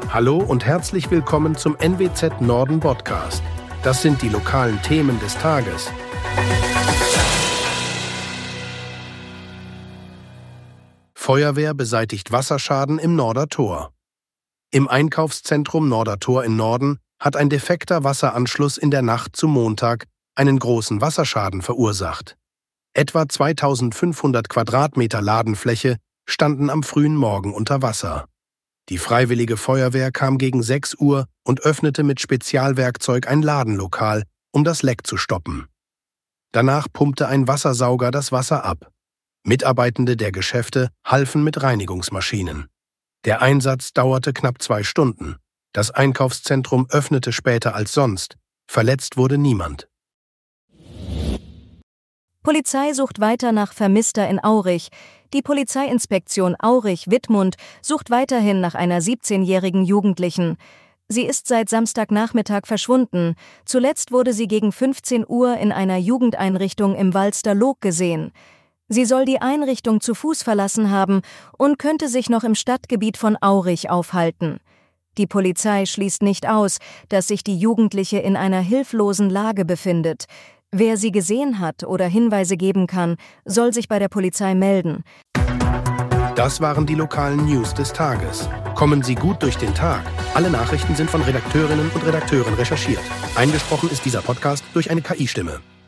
Hallo und herzlich willkommen zum NWZ Norden Podcast. Das sind die lokalen Themen des Tages. Feuerwehr beseitigt Wasserschaden im Nordertor. Im Einkaufszentrum Nordertor in Norden hat ein defekter Wasseranschluss in der Nacht zum Montag einen großen Wasserschaden verursacht. Etwa 2500 Quadratmeter Ladenfläche standen am frühen Morgen unter Wasser. Die Freiwillige Feuerwehr kam gegen 6 Uhr und öffnete mit Spezialwerkzeug ein Ladenlokal, um das Leck zu stoppen. Danach pumpte ein Wassersauger das Wasser ab. Mitarbeitende der Geschäfte halfen mit Reinigungsmaschinen. Der Einsatz dauerte knapp 2 Stunden. Das Einkaufszentrum öffnete später als sonst. Verletzt wurde niemand. Polizei sucht weiter nach Vermisster in Aurich. Die Polizeiinspektion Aurich-Wittmund sucht weiterhin nach einer 17-jährigen Jugendlichen. Sie ist seit Samstagnachmittag verschwunden. Zuletzt wurde sie gegen 15 Uhr in einer Jugendeinrichtung im Walsterloog gesehen. Sie soll die Einrichtung zu Fuß verlassen haben und könnte sich noch im Stadtgebiet von Aurich aufhalten. Die Polizei schließt nicht aus, dass sich die Jugendliche in einer hilflosen Lage befindet. Wer sie gesehen hat oder Hinweise geben kann, soll sich bei der Polizei melden. Das waren die lokalen News des Tages. Kommen Sie gut durch den Tag. Alle Nachrichten sind von Redakteurinnen und Redakteuren recherchiert. Eingesprochen ist dieser Podcast durch eine KI-Stimme.